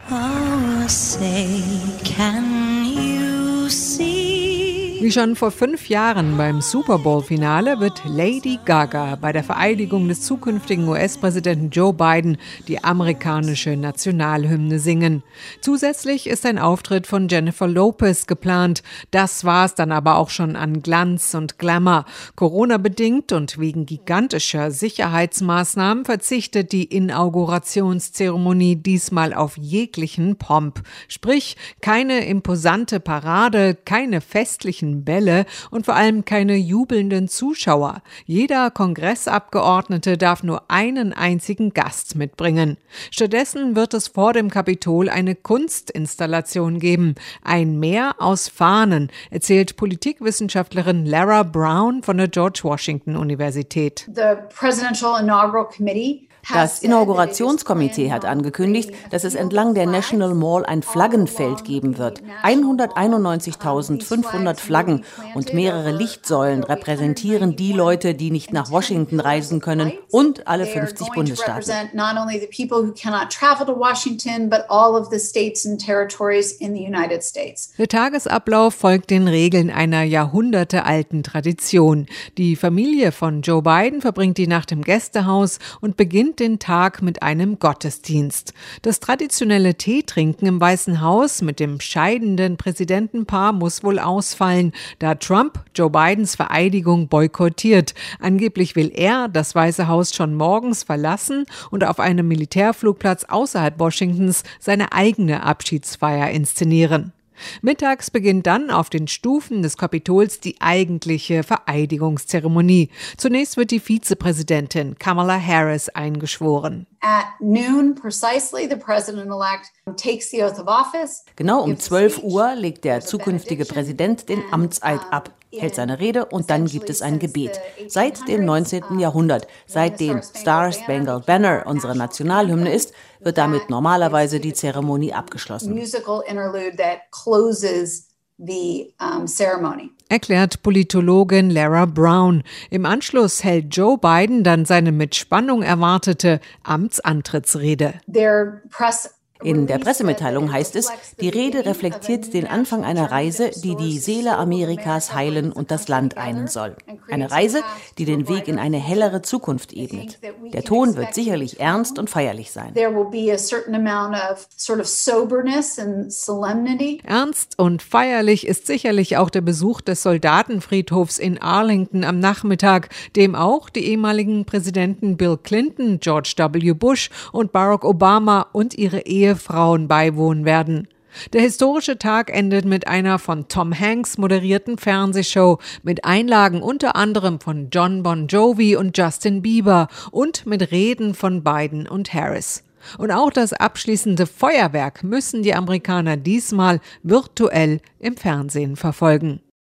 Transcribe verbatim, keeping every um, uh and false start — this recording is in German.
Oh, say, can you see? Wie schon vor fünf Jahren beim Super Bowl-Finale wird Lady Gaga bei der Vereidigung des zukünftigen U S-Präsidenten Joe Biden die amerikanische Nationalhymne singen. Zusätzlich ist ein Auftritt von Jennifer Lopez geplant. Das war es dann aber auch schon an Glanz und Glamour. Corona-bedingt und wegen gigantischer Sicherheitsmaßnahmen verzichtet die Inaugurationszeremonie diesmal auf jeglichen Pomp. Sprich, keine imposante Parade, keine festlichen Bälle und vor allem keine jubelnden Zuschauer. Jeder Kongressabgeordnete darf nur einen einzigen Gast mitbringen. Stattdessen wird es vor dem Kapitol eine Kunstinstallation geben. Ein Meer aus Fahnen, erzählt Politikwissenschaftlerin Lara Brown von der George Washington Universität. The Presidential Inaugural Committee Das Inaugurationskomitee hat angekündigt, dass es entlang der National Mall ein Flaggenfeld geben wird. hunderteinundneunzigtausendfünfhundert Flaggen und mehrere Lichtsäulen repräsentieren die Leute, die nicht nach Washington reisen können, und alle fünfzig Bundesstaaten. Der Tagesablauf folgt den Regeln einer jahrhundertealten Tradition. Die Familie von Joe Biden verbringt die Nacht im Gästehaus und beginnt den Tag mit einem Gottesdienst. Das traditionelle Teetrinken im Weißen Haus mit dem scheidenden Präsidentenpaar muss wohl ausfallen, da Trump Joe Bidens Vereidigung boykottiert. Angeblich will er das Weiße Haus schon morgens verlassen und auf einem Militärflugplatz außerhalb Washingtons seine eigene Abschiedsfeier inszenieren. Mittags beginnt dann auf den Stufen des Kapitols die eigentliche Vereidigungszeremonie. Zunächst wird die Vizepräsidentin Kamala Harris eingeschworen. At noon precisely, the president-elect takes the oath of office. Genau um zwölf Uhr legt der zukünftige Präsident den Amtseid ab, hält seine Rede und dann gibt es ein Gebet. Seit dem neunzehnten Jahrhundert, seitdem Star Spangled Banner unsere Nationalhymne ist, wird damit normalerweise die Zeremonie abgeschlossen. Musical interlude that closes the um, ceremony. Erklärt Politologin Lara Brown. Im Anschluss hält Joe Biden dann seine mit Spannung erwartete Amtsantrittsrede. Their press In der Pressemitteilung heißt es, die Rede reflektiert den Anfang einer Reise, die die Seele Amerikas heilen und das Land einen soll. Eine Reise, die den Weg in eine hellere Zukunft ebnet. Der Ton wird sicherlich ernst und feierlich sein. Ernst und feierlich ist sicherlich auch der Besuch des Soldatenfriedhofs in Arlington am Nachmittag, dem auch die ehemaligen Präsidenten Bill Clinton, George W. Bush und Barack Obama und ihre Ehe Frauen beiwohnen werden. Der historische Tag endet mit einer von Tom Hanks moderierten Fernsehshow mit Einlagen unter anderem von John Bon Jovi und Justin Bieber und mit Reden von Biden und Harris. Und auch das abschließende Feuerwerk müssen die Amerikaner diesmal virtuell im Fernsehen verfolgen.